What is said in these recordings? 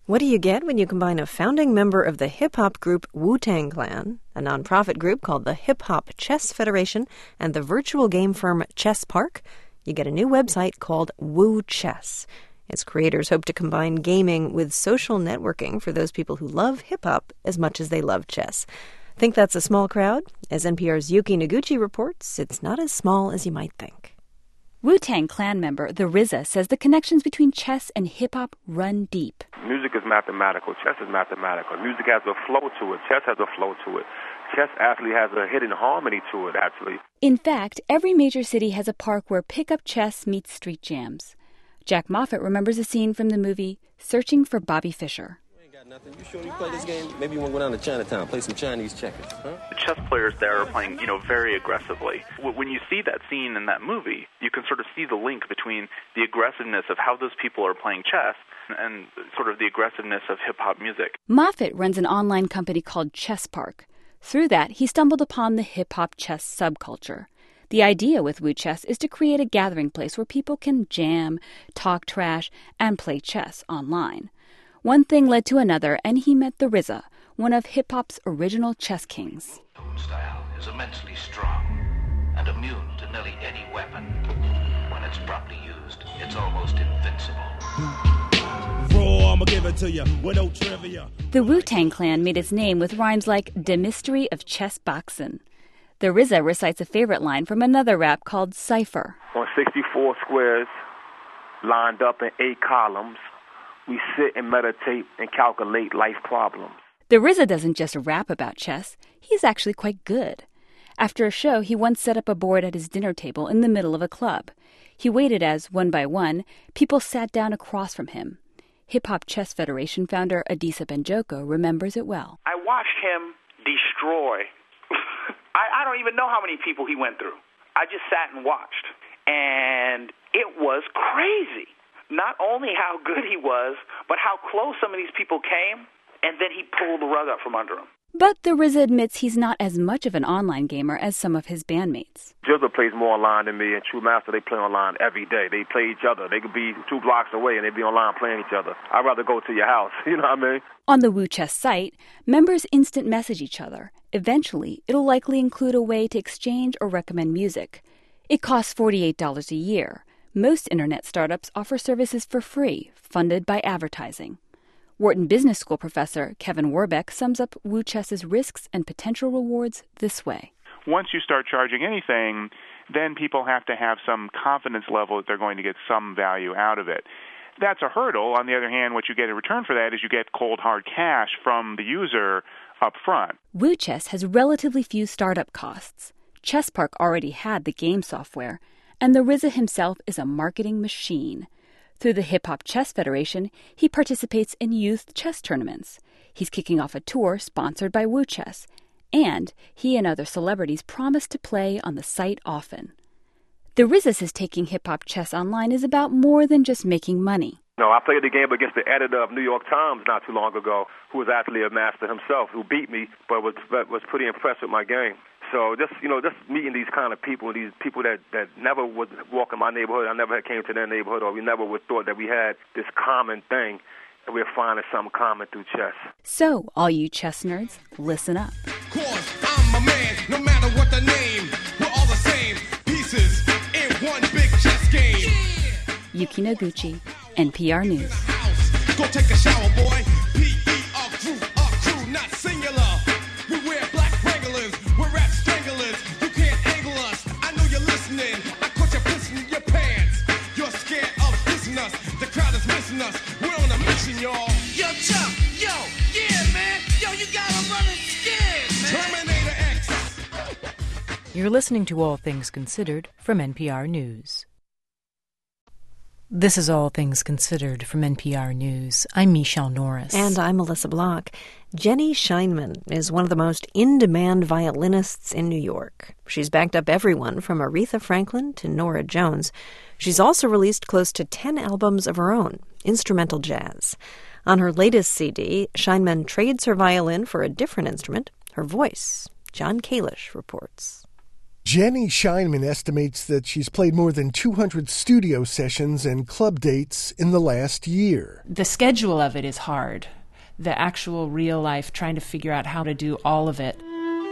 What do you get when you combine a founding member of the hip-hop group Wu-Tang Clan, a nonprofit group called the Hip Hop Chess Federation, and the virtual game firm ChessPark? You get a new website called Wu Chess. Its creators hope to combine gaming with social networking for those people who love hip-hop as much as they love chess. Think that's a small crowd? As NPR's Yuki Noguchi reports, it's not as small as you might think. Wu-Tang Clan member The RZA says the connections between chess and hip-hop run deep. Music is mathematical. Chess is mathematical. Music has a flow to it. Chess has a flow to it. Chess actually has a hidden harmony to it, actually. In fact, every major city has a park where pickup chess meets street jams. Jack Moffat remembers a scene from the movie Searching for Bobby Fischer. Nothing. You sure you play this game? Maybe you want to go down to Chinatown, play some Chinese checkers, huh? The chess players there are playing, very aggressively. When you see that scene in that movie, you can sort of see the link between the aggressiveness of how those people are playing chess and sort of the aggressiveness of hip-hop music. Moffat runs an online company called ChessPark. Through that, he stumbled upon the hip-hop chess subculture. The idea with Wu Chess is to create a gathering place where people can jam, talk trash, and play chess online. One thing led to another, and he met the RZA, one of hip-hop's original chess kings. Tone style is immensely strong and immune to nearly any weapon. When it's properly used, it's almost invincible. Raw, I'ma give it to you with no trivia. The Wu-Tang Clan made its name with rhymes like "De Mystery of Chess Boxin'." The RZA recites a favorite line from another rap called Cypher. On 64 squares, lined up in 8 columns, we sit and meditate and calculate life problems. The RZA doesn't just rap about chess, he's actually quite good. After a show, he once set up a board at his dinner table in the middle of a club. He waited as, one by one, people sat down across from him. Hip Hop Chess Federation founder Adisa Benjoko remembers it well. I watched him destroy. I don't even know how many people he went through. I just sat and watched. And it was crazy. Not only how good he was, but how close some of these people came, and then he pulled the rug up from under him. But the RZA admits he's not as much of an online gamer as some of his bandmates. Jizza plays more online than me, and True Master, they play online every day. They play each other. They could be 2 blocks away, and they'd be online playing each other. I'd rather go to your house, you know what I mean? On the Wu Chess site, members instant message each other. Eventually, it'll likely include a way to exchange or recommend music. It costs $48 a year. Most internet startups offer services for free, funded by advertising. Wharton Business School professor Kevin Warbeck sums up Wu Chess's risks and potential rewards this way. Once you start charging anything, then people have to have some confidence level that they're going to get some value out of it. That's a hurdle. On the other hand, what you get in return for that is you get cold, hard cash from the user up front. Wu Chess has relatively few startup costs. ChessPark already had the game software, and the RZA himself is a marketing machine. Through the Hip Hop Chess Federation, he participates in youth chess tournaments. He's kicking off a tour sponsored by Wu Chess, and he and other celebrities promise to play on the site often. The RZA says taking hip-hop chess online is about more than just making money. No, I played the game against the editor of New York Times not too long ago, who was actually a master himself, who beat me, but was pretty impressed with my game. So just meeting these kind of people, these people that never would walk in my neighborhood, I never came to their neighborhood, or we never would thought that we had this common thing, and we're finding something common through chess. So, all you chess nerds, listen up. Cause I'm a man, no matter what the name, we're all the same pieces in one big chess game. Yuki Noguchi, NPR News. Go take a shower, boy. P.E. a crew, not singular. We wear black Wranglers, we're rap stranglers. You can't angle us. I know you're listening. I caught you pissing in your pants. You're scared of dissing us. The crowd is missing us. We're on a mission, y'all. Yo, Chuck, yo, yeah, man. Yo, you got 'em running scared, man. Terminator X. You're listening to All Things Considered from NPR News. This is All Things Considered from NPR News. I'm Michelle Norris. And I'm Melissa Block. Jenny Scheinman is one of the most in-demand violinists in New York. She's backed up everyone from Aretha Franklin to Norah Jones. She's also released close to 10 albums of her own, instrumental jazz. On her latest CD, Scheinman trades her violin for a different instrument, her voice. John Kalish reports. Jenny Scheinman estimates that she's played more than 200 studio sessions and club dates in the last year. The schedule of it is hard. The actual real life, trying to figure out how to do all of it.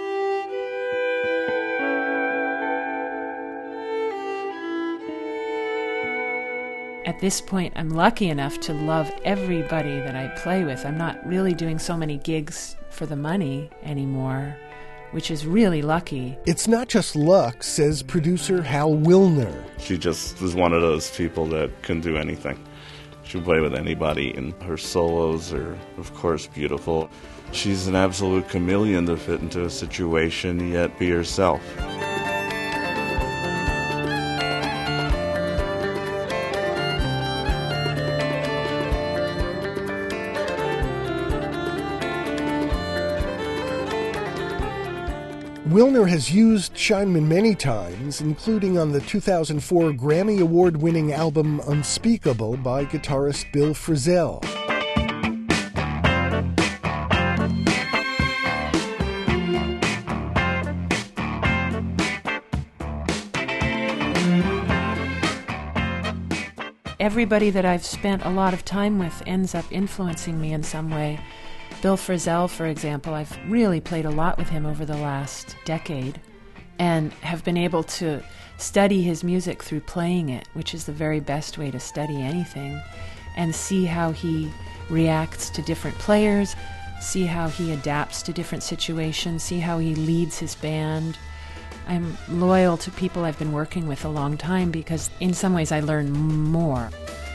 At this point, I'm lucky enough to love everybody that I play with. I'm not really doing so many gigs for the money anymore, which is really lucky. It's not just luck, says producer Hal Wilner. She just was one of those people that can do anything. She can play with anybody, and her solos are, of course, beautiful. She's an absolute chameleon to fit into a situation, yet be herself. Wilner has used Scheinman many times, including on the 2004 Grammy Award-winning album Unspeakable by guitarist Bill Frisell. Everybody that I've spent a lot of time with ends up influencing me in some way. Bill Frisell, for example, I've really played a lot with him over the last decade and have been able to study his music through playing it, which is the very best way to study anything, and see how he reacts to different players, see how he adapts to different situations, see how he leads his band. I'm loyal to people I've been working with a long time because in some ways I learn more.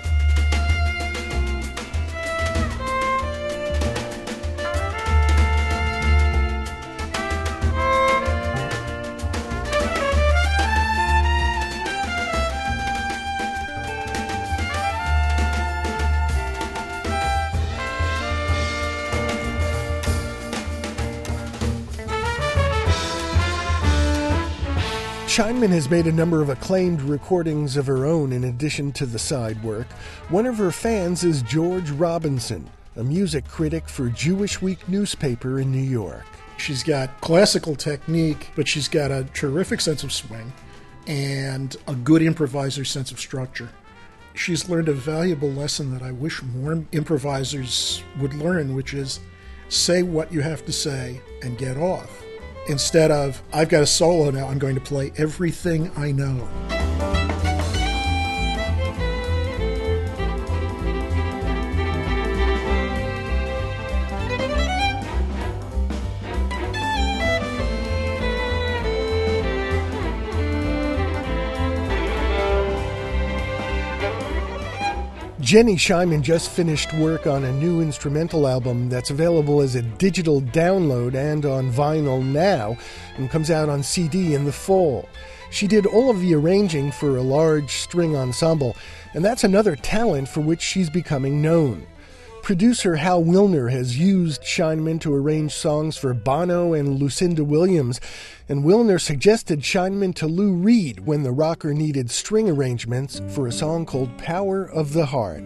Scheinman has made a number of acclaimed recordings of her own in addition to the side work. One of her fans is George Robinson, a music critic for Jewish Week newspaper in New York. She's got classical technique, but she's got a terrific sense of swing and a good improviser's sense of structure. She's learned a valuable lesson that I wish more improvisers would learn, which is say what you have to say and get off. Instead of, I've got a solo now, I'm going to play everything I know. Jenny Scheinman just finished work on a new instrumental album that's available as a digital download and on vinyl now, and comes out on CD in the fall. She did all of the arranging for a large string ensemble, and that's another talent for which she's becoming known. Producer Hal Wilner has used Scheinman to arrange songs for Bono and Lucinda Williams, and Wilner suggested Scheinman to Lou Reed when the rocker needed string arrangements for a song called Power of the Heart.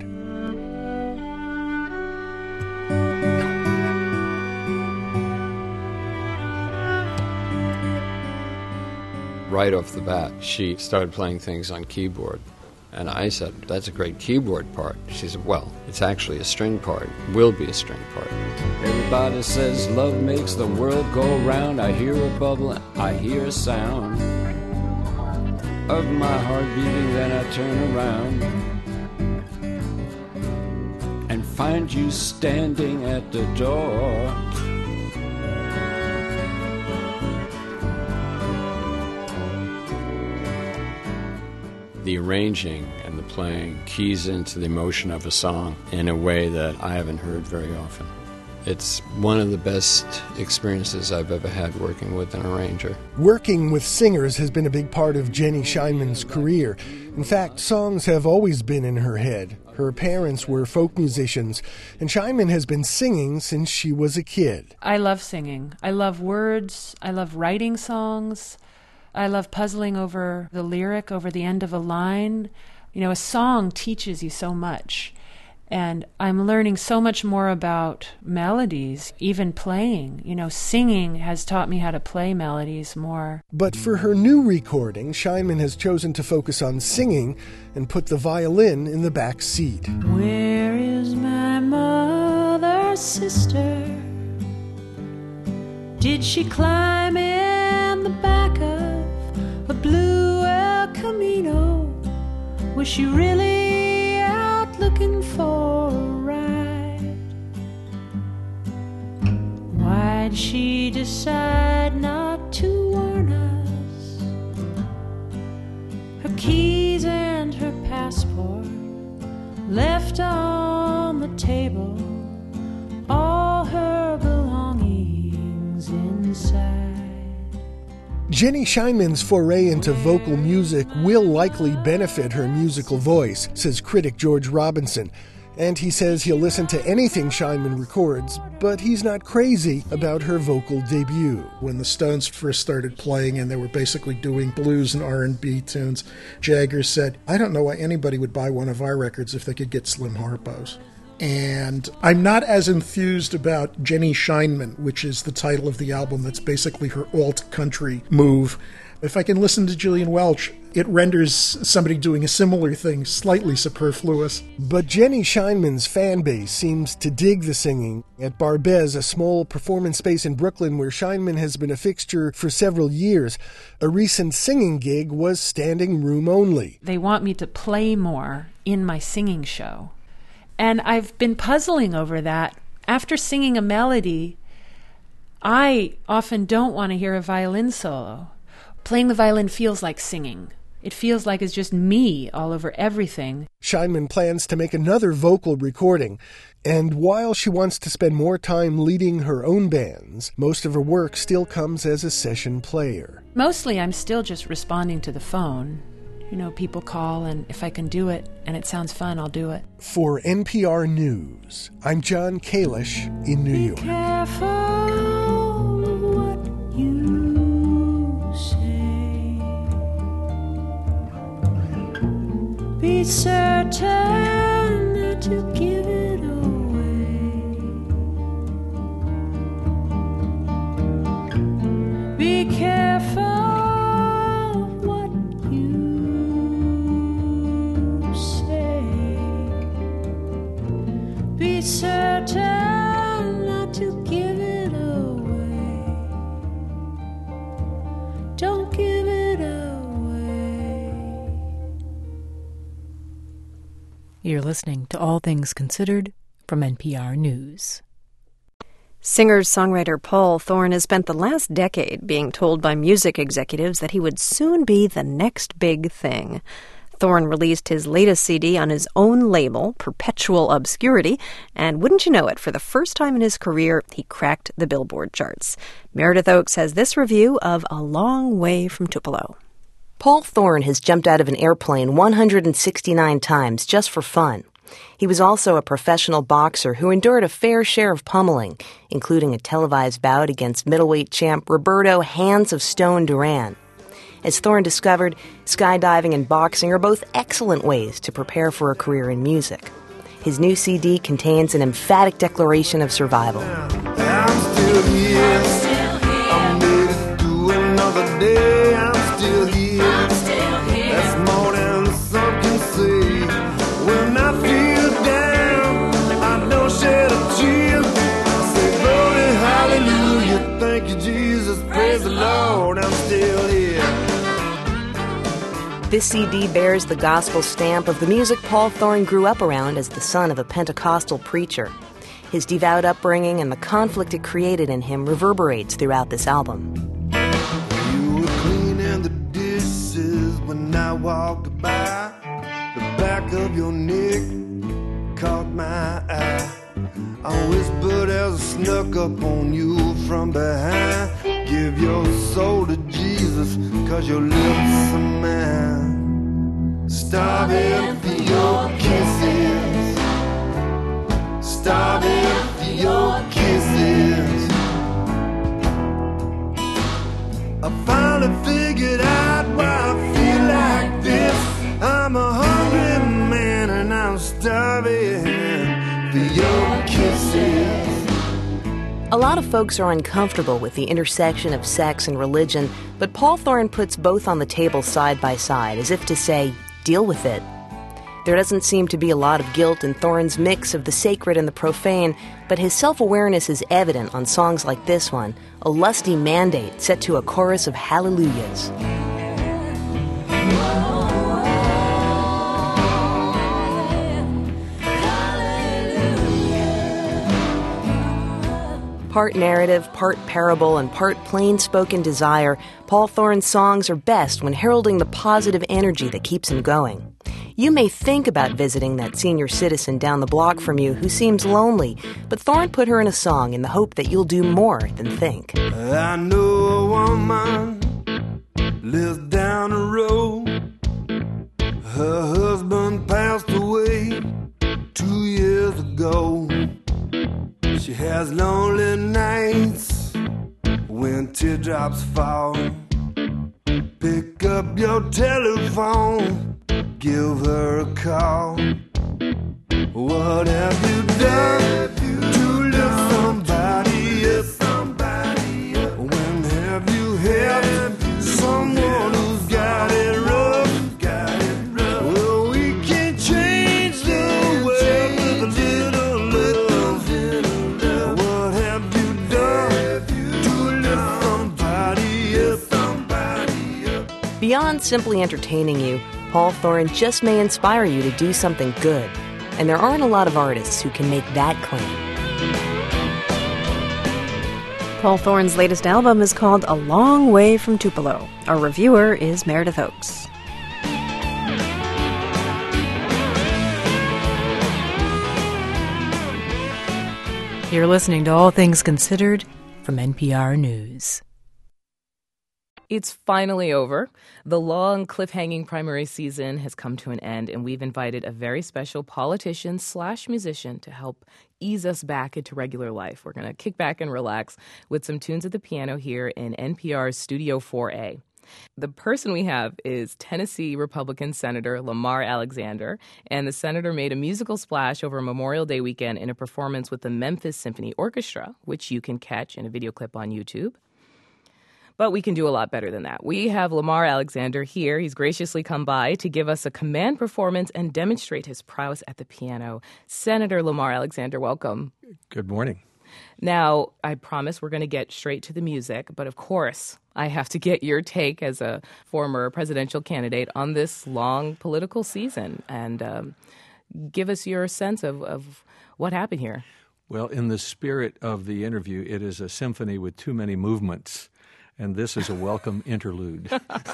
Right off the bat, she started playing things on keyboard. And I said, that's a great keyboard part. She said, well, it's actually a string part. Will be a string part. Everybody says love makes the world go round. I hear a bubble, I hear a sound of my heart beating, then I turn around and find you standing at the door. The arranging and the playing keys into the emotion of a song in a way that I haven't heard very often. It's one of the best experiences I've ever had working with an arranger. Working with singers has been a big part of Jenny Scheinman's career. In fact, songs have always been in her head. Her parents were folk musicians, and Scheinman has been singing since she was a kid. I love singing. I love words. I love writing songs. I love puzzling over the lyric, over the end of a line. You know, a song teaches you so much. And I'm learning so much more about melodies, even playing. Singing has taught me how to play melodies more. But for her new recording, Scheinman has chosen to focus on singing and put the violin in the back seat. Where is my mother's sister? Did she climb in the back of a blue El Camino? Was she really out looking for a ride? Why'd she decide not to warn us? Her keys and her passport left on the table, all her belongings inside. Jenny Scheinman's foray into vocal music will likely benefit her musical voice, says critic George Robinson. And he says he'll listen to anything Scheinman records, but he's not crazy about her vocal debut. When the Stones first started playing and they were basically doing blues and R&B tunes, Jagger said, I don't know why anybody would buy one of our records if they could get Slim Harpo's. And I'm not as enthused about Jenny Scheinman, which is the title of the album that's basically her alt-country move. If I can listen to Gillian Welch, it renders somebody doing a similar thing slightly superfluous. But Jenny Scheinman's fan base seems to dig the singing. At Barbez, a small performance space in Brooklyn where Scheinman has been a fixture for several years, a recent singing gig was standing room only. They want me to play more in my singing show. And I've been puzzling over that. After singing a melody, I often don't want to hear a violin solo. Playing the violin feels like singing. It feels like it's just me all over everything. Scheinman plans to make another vocal recording. And while she wants to spend more time leading her own bands, most of her work still comes as a session player. Mostly I'm still just responding to the phone. People call, and if I can do it and it sounds fun, I'll do it. For NPR News, I'm John Kalish in New York. Be careful what you say. Be certain not to give it away. Be careful. Be certain not to give it away. Don't give it away. You're listening to All Things Considered from NPR News. Singer-songwriter Paul Thorne has spent the last decade being told by music executives that he would soon be the next big thing. Thorne released his latest CD on his own label, Perpetual Obscurity, and wouldn't you know it, for the first time in his career, he cracked the Billboard charts. Meredith Oakes has this review of A Long Way from Tupelo. Paul Thorne has jumped out of an airplane 169 times just for fun. He was also a professional boxer who endured a fair share of pummeling, including a televised bout against middleweight champ Roberto Hands of Stone Duran. As Thorne discovered, skydiving and boxing are both excellent ways to prepare for a career in music. His new CD contains an emphatic declaration of survival. I'm still here. I'm made it through another day. I'm still here. That's more than some can say. When I feel down, I don't shed a tear. I say, glory, hallelujah. Thank you, Jesus. Praise the Lord. I'm still here. This CD bears the gospel stamp of the music Paul Thorne grew up around as the son of a Pentecostal preacher. His devout upbringing and the conflict it created in him reverberates throughout this album. You were cleaning the dishes when I walked by. The back of your neck caught my eye. I whispered as I snuck up on you from behind. Give your soul to Jesus, 'cause your lips are mine. Starving for your kisses. Starving for your kisses. I finally figured out why I feel like this. I'm a hungry man and I'm starving. A lot of folks are uncomfortable with the intersection of sex and religion, but Paul Thorn puts both on the table side by side, as if to say, deal with it. There doesn't seem to be a lot of guilt in Thorn's mix of the sacred and the profane, but his self-awareness is evident on songs like this one, a lusty mandate set to a chorus of hallelujahs. Part narrative, part parable, and part plain-spoken desire, Paul Thorn's songs are best when heralding the positive energy that keeps him going. You may think about visiting that senior citizen down the block from you who seems lonely, but Thorn put her in a song in the hope that you'll do more than think. I know a woman lives down the road. Her husband passed away 2 years ago. She has lonely nights when teardrops fall. Pick up your telephone, give her a call. What have you done to lift somebody up? When have you helped someone who's got it rough? Well, we can change the world with a little love. What have you done to lift somebody up? Beyond simply entertaining you, Paul Thorn just may inspire you to do something good, and there aren't a lot of artists who can make that claim. Paul Thorn's latest album is called A Long Way from Tupelo. Our reviewer is Meredith Oakes. You're listening to All Things Considered from NPR News. It's finally over. The long cliffhanging primary season has come to an end, and we've invited a very special politician/musician to help ease us back into regular life. We're going to kick back and relax with some tunes at the piano here in NPR's Studio 4A. The person we have is Tennessee Republican Senator Lamar Alexander, and the senator made a musical splash over Memorial Day weekend in a performance with the Memphis Symphony Orchestra, which you can catch in a video clip on YouTube. But we can do a lot better than that. We have Lamar Alexander here. He's graciously come by to give us a command performance and demonstrate his prowess at the piano. Senator Lamar Alexander, welcome. Good morning. Now, I promise we're going to get straight to the music, but of course, I have to get your take as a former presidential candidate on this long political season and give us your sense of what happened here. Well, in the spirit of the interview, it is a symphony with too many movements. And this is a welcome interlude.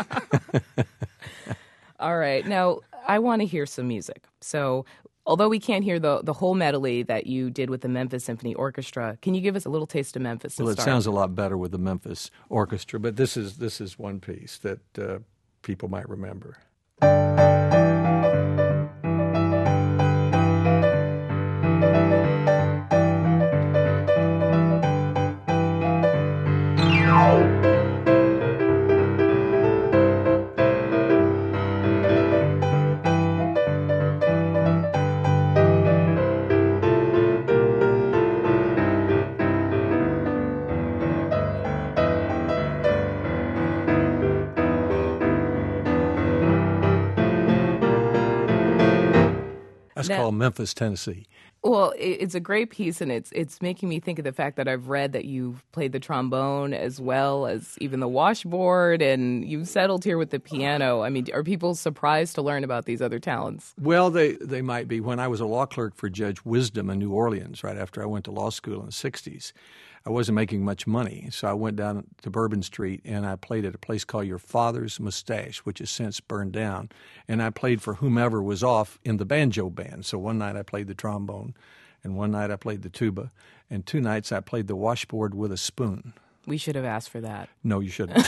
All right. Now, I want to hear some music. So, although we can't hear the whole medley that you did with the Memphis Symphony Orchestra, can you give us a little taste of Memphis to Well, it start? sounds a lot better with the Memphis Orchestra, but this is one piece that people might remember. That's called Memphis, Tennessee. Well, it's a great piece, and it's making me think of the fact that I've read that you've played the trombone as well as even the washboard, and you've settled here with the piano. I mean, are people surprised to learn about these other talents? Well, they might be. When I was a law clerk for Judge Wisdom in New Orleans, right after I went to law school in the 60s, I wasn't making much money, so I went down to Bourbon Street and I played at a place called Your Father's Mustache, which has since burned down. And I played for whomever was off in the banjo band. So one night I played the trombone, and one night I played the tuba, and 2 nights I played the washboard with a spoon. We should have asked for that. No, you shouldn't.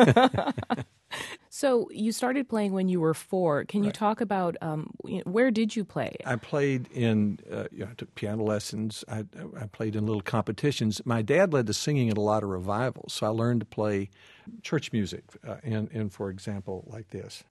So you started playing when you were 4. Can you talk about where did you play? I played I took piano lessons. I played in little competitions. My dad led the singing at a lot of revivals, so I learned to play church music, in for example, like this.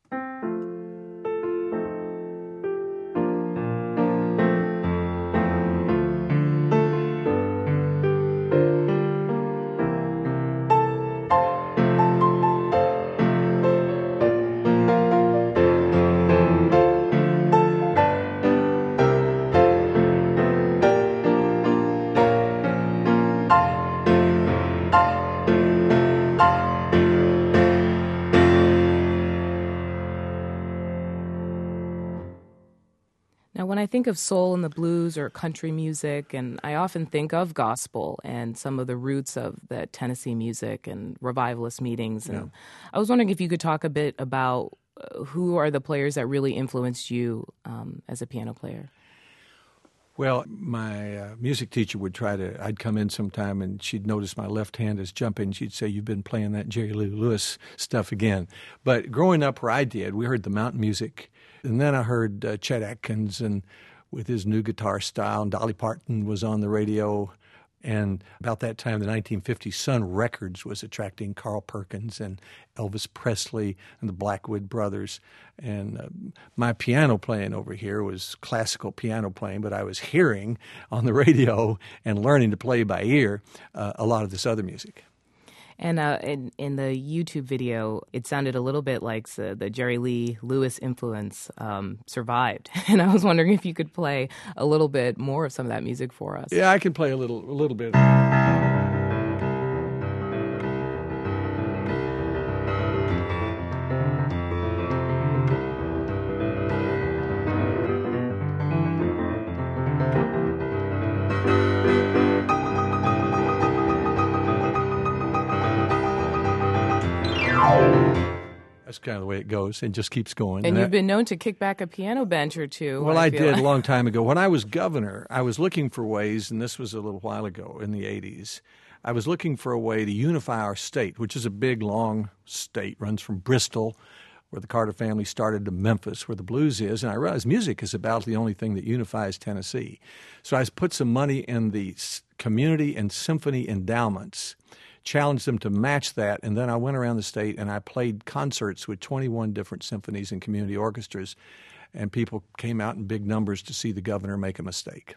when I think of soul and the blues or country music, and I often think of gospel and some of the roots of the Tennessee music and revivalist meetings. And I was wondering if you could talk a bit about who are the players that really influenced you as a piano player? Well, my music teacher would I'd come in sometime and she'd notice my left hand is jumping. She'd say, "You've been playing that Jerry Lee Lewis stuff again." But growing up where I did, we heard the mountain music. And then I heard Chet Atkins and with his new guitar style, and Dolly Parton was on the radio. And about that time, the 1950 Sun Records was attracting Carl Perkins and Elvis Presley and the Blackwood Brothers. And my piano playing over here was classical piano playing, but I was hearing on the radio and learning to play by ear a lot of this other music. And in the YouTube video, it sounded a little bit like the Jerry Lee Lewis influence survived. And I was wondering if you could play a little bit more of some of that music for us. Yeah, I can play a little bit. That's kind of the way it goes. It just keeps going. And you've been known to kick back a piano bench or two. Well, I did a long time ago. When I was governor, I was looking for ways, and this was a little while ago in the 80s, I was looking for a way to unify our state, which is a big, long state, runs from Bristol, where the Carter family started, to Memphis, where the blues is. And I realized music is about the only thing that unifies Tennessee. So I put some money in the community and symphony endowments, challenged them to match that, and then I went around the state and I played concerts with 21 different symphonies and community orchestras, and people came out in big numbers to see the governor make a mistake.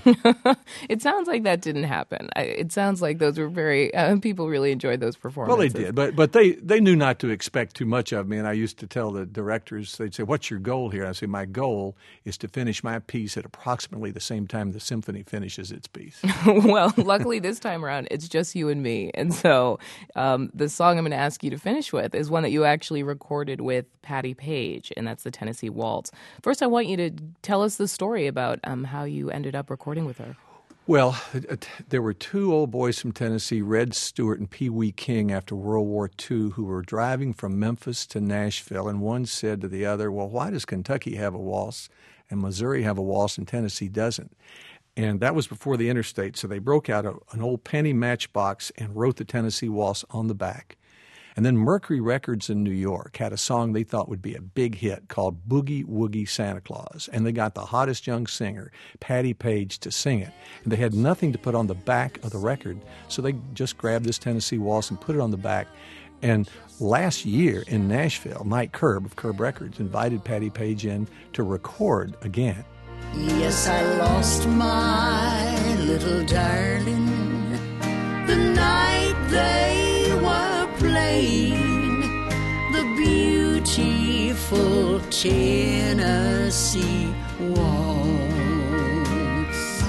It sounds like that didn't happen. It sounds like those were very people really enjoyed those performances. Well, they did, but they knew not to expect too much of me, and I used to tell the directors, they'd say, "What's your goal here?" I'd say, "My goal is to finish my piece at approximately the same time the symphony finishes its piece." Well, luckily this time around, it's just you and me, and so the song I'm going to ask you to finish with is one that you actually recorded with Patti Page, and that's the Tennessee Waltz. First, I want you to tell us the story about how you ended up recording with her. Well, there were two old boys from Tennessee, Red Stewart and Pee Wee King, after World War II, who were driving from Memphis to Nashville, and one said to the other, "Well, why does Kentucky have a waltz and Missouri have a waltz and Tennessee doesn't?" And that was before the interstate, so they broke out an old penny matchbox and wrote the Tennessee Waltz on the back. And then Mercury Records in New York had a song they thought would be a big hit called Boogie Woogie Santa Claus. And they got the hottest young singer, Patti Page, to sing it. And they had nothing to put on the back of the record, so they just grabbed this Tennessee Waltz and put it on the back. And last year in Nashville, Mike Curb of Curb Records invited Patti Page in to record again. Yes, I lost my little darling the night they were playing the beautiful Tennessee Waltz.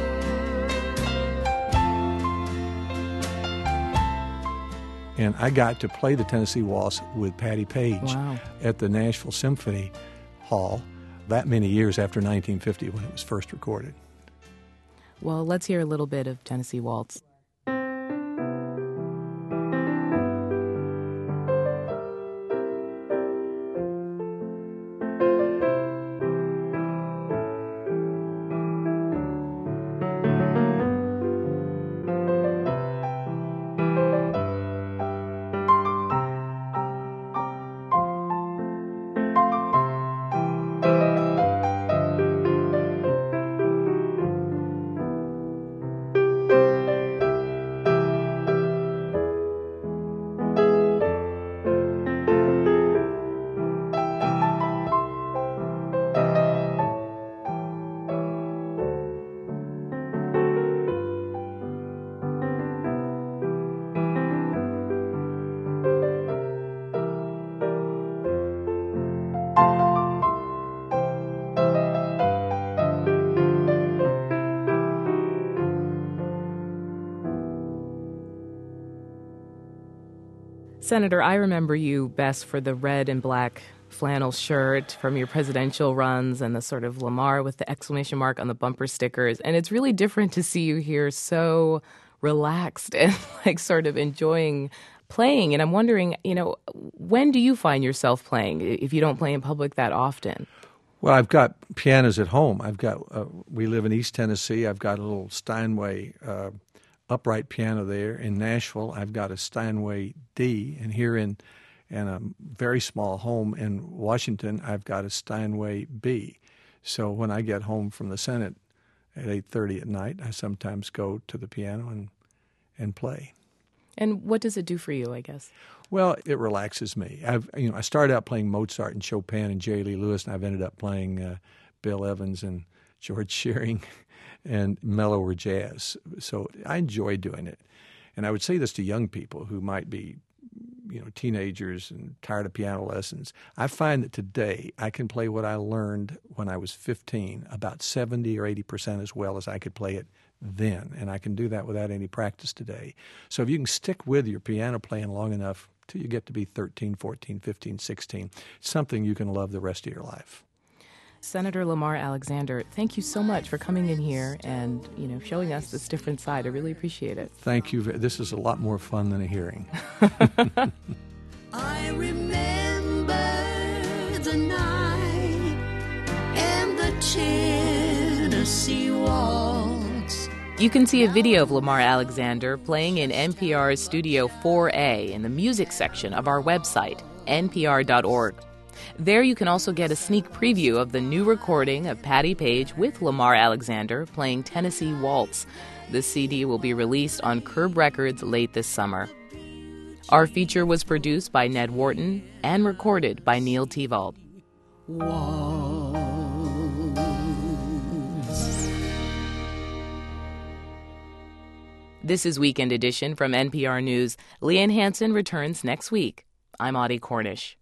And I got to play the Tennessee Waltz with Patti Page at the Nashville Symphony Hall that many years after 1950 when it was first recorded. Well, let's hear a little bit of Tennessee Waltz. Senator, I remember you best for the red and black flannel shirt from your presidential runs and the sort of Lamar with the exclamation mark on the bumper stickers. And it's really different to see you here so relaxed and like sort of enjoying playing. And I'm wondering, when do you find yourself playing if you don't play in public that often? Well, I've got pianos at home. We live in East Tennessee. I've got a little Steinway upright piano there. In Nashville, I've got a Steinway D. And here in a very small home in Washington, I've got a Steinway B. So when I get home from the Senate at 8:30 at night, I sometimes go to the piano and play. And what does it do for you, I guess? Well, it relaxes me. I started out playing Mozart and Chopin and Jerry Lee Lewis, and I've ended up playing Bill Evans and George Shearing and mellower jazz. So I enjoy doing it. And I would say this to young people who might be, teenagers and tired of piano lessons. I find that today I can play what I learned when I was 15 about 70 or 80% as well as I could play it then, and I can do that without any practice today. So if you can stick with your piano playing long enough till you get to be 13, 14, 15, 16, it's something you can love the rest of your life. Senator Lamar Alexander, thank you so much for coming in here and, showing us this different side. I really appreciate it. Thank you. This is a lot more fun than a hearing. I remember the night and the Tennessee waltz. You can see a video of Lamar Alexander playing in NPR's Studio 4A in the music section of our website, npr.org. There you can also get a sneak preview of the new recording of Patti Page with Lamar Alexander playing Tennessee Waltz. The CD will be released on Curb Records late this summer. Our feature was produced by Ned Wharton and recorded by Neil Tevald. This is Weekend Edition from NPR News. Leanne Hansen returns next week. I'm Audie Cornish.